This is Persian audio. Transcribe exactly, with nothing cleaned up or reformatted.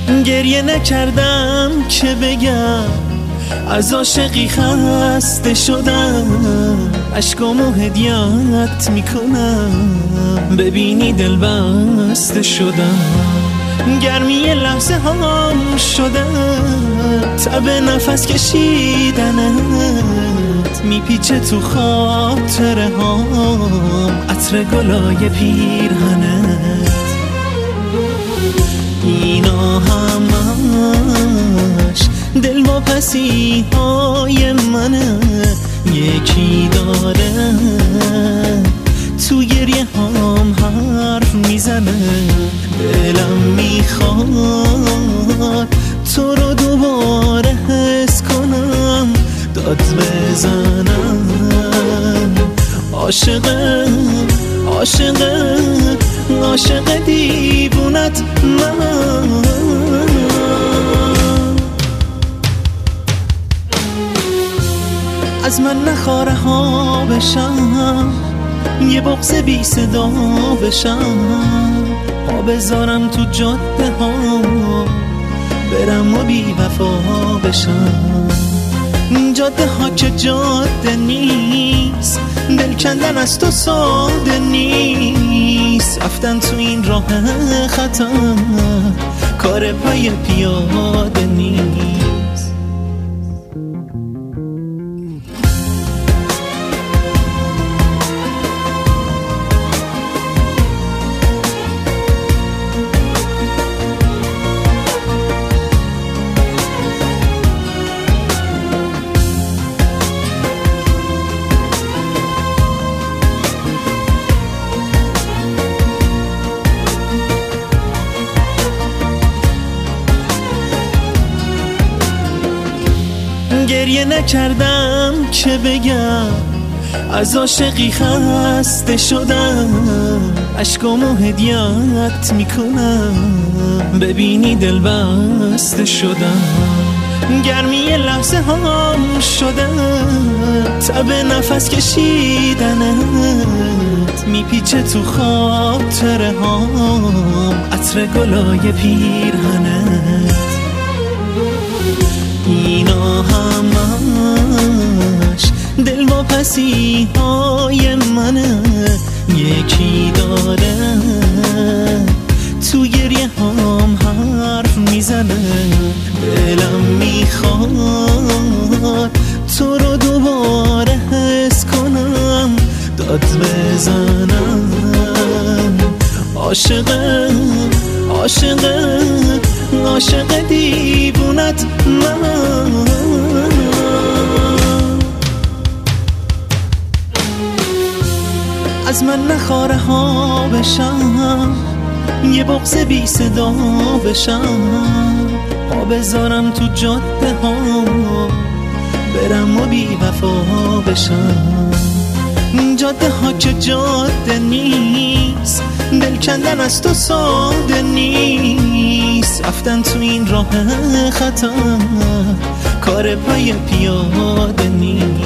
گریه نکردم که بگم از عاشقی خسته شدم، اشکامو هدیت میکنم ببینی دل بسته شدم. گرمی لحظه هم شدم تب نفس کشیدنت، میپیچه تو خاطره هام عطر گلای پیرهنت. اینا همش دلواپسی های منه، یکی داره تو گریه هم حرف میزنه. دلم میخواد تو رو دوباره حس کنم، داد بزنم. عاشقه عاشقه عاشق دیوونت من. از من نخواره ها بشم، یه بغض بی صدا بشم، پا بذارم تو جاده ها برم و بی وفا بشم. جاده ها که جاده نیست، دل کندن از تو ساده نیست. رفتن تو این راه خطا کار پای پیاده نیست. گریه نکردم که بگم از عاشقی خسته شدم، اشکامو هدیت میکنم ببینی دل بسته شدم. گرمی لحظه هم شدم تب نفس کشیدنت، میپیچه تو خاطره هام عطر گلای پیرهنت. اینا همش دلواپسی های منه، یکی داره تو گریه هم حرف میزنه. دلم میخواد تو رو دوباره حس کنم، داد بزنم. عاشقه عاشقه عاشق دیوونت من. از من نخواره ها بشم، یه بغض بی صدا بشم، پا بذارم تو جاده ها برم و بی وفا بشم. جاده ها که جاده نیست، دل کندن از تو ساده نیست. رفتن تو این راه خطا کار پای پیاده نیست.